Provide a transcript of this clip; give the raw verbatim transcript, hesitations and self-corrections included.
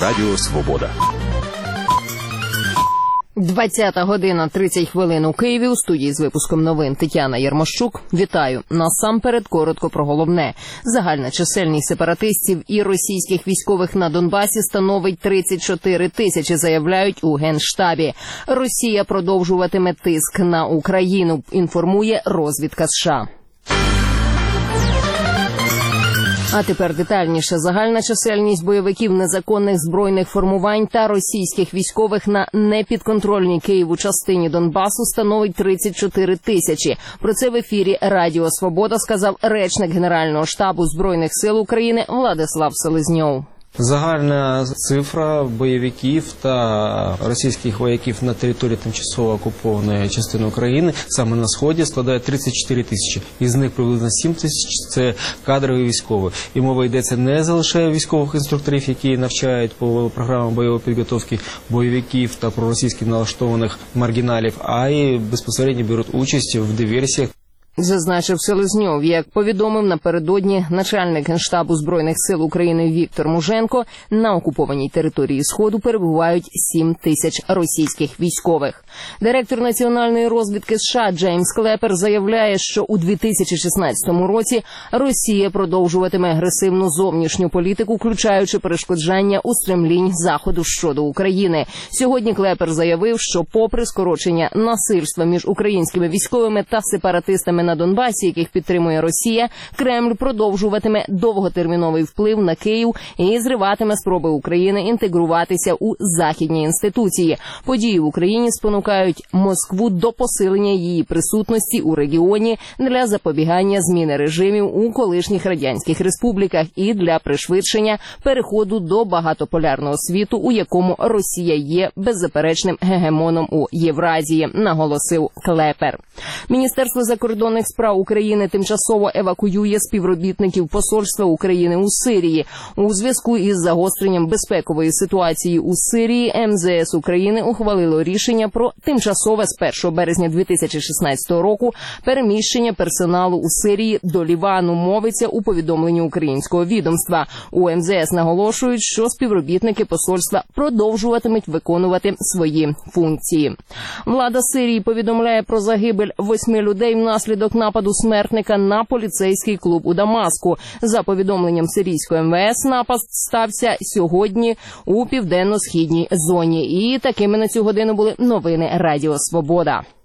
Радіо Свобода. двадцята година тридцять хвилин у Києві. У студії з випуском новин Тетяна Ярмощук. Вітаю. Насамперед коротко про головне. Загальна чисельність сепаратистів і російських військових на Донбасі становить тридцять чотири тисячі, заявляють у Генштабі. Росія продовжуватиме тиск на Україну, інформує розвідка США. А тепер детальніше. Загальна чисельність бойовиків незаконних збройних формувань та російських військових на непідконтрольній Києву частині Донбасу становить тридцять чотири тисячі. Про це в ефірі Радіо Свобода сказав речник Генерального штабу Збройних сил України Владислав Селезньов. Загальна цифра бойовиків та російських вояків на території тимчасово окупованої частини України саме на Сході складає тридцять чотири тисячі. Із них приблизно сім тисяч – це кадрові військові. І мова йдеться не лише військових інструкторів, які навчають по програмам бойової підготовки бойовиків та проросійськи налаштованих маргіналів, а й безпосередньо беруть участь в диверсіях. Зазначив Селезньов. Як повідомив напередодні начальник Генштабу Збройних сил України Віктор Муженко, на окупованій території Сходу перебувають сім тисяч російських військових. Директор національної розвідки США Джеймс Клепер заявляє, що у дві тисячі шістнадцятому році Росія продовжуватиме агресивну зовнішню політику, включаючи перешкоджання устремлінь Заходу щодо України. Сьогодні Клепер заявив, що попри скорочення насильства між українськими військовими та сепаратистами на Донбасі, яких підтримує Росія, Кремль продовжуватиме довготерміновий вплив на Київ і зриватиме спроби України інтегруватися у західні інституції. Події в Україні спонукають Москву до посилення її присутності у регіоні для запобігання зміни режимів у колишніх радянських республіках і для пришвидшення переходу до багатополярного світу, у якому Росія є беззаперечним гегемоном у Євразії, наголосив Клепер. Міністерство закордонних справ України тимчасово евакуює співробітників посольства України у Сирії. У зв'язку із загостренням безпекової ситуації у Сирії ем зе ес України ухвалило рішення про тимчасове з першого березня дві тисячі шістнадцятого року переміщення персоналу у Сирії до Лівану, мовиться у повідомленні українського відомства. У ем зе ес наголошують, що співробітники посольства продовжуватимуть виконувати свої функції. Влада Сирії повідомляє про загибель восьми людей внаслідок нападу смертника на поліцейський клуб у Дамаску. За повідомленням сирійського ем ве ес, напад стався сьогодні у південно-східній зоні. І такими на цю годину були новини Радіо Свобода.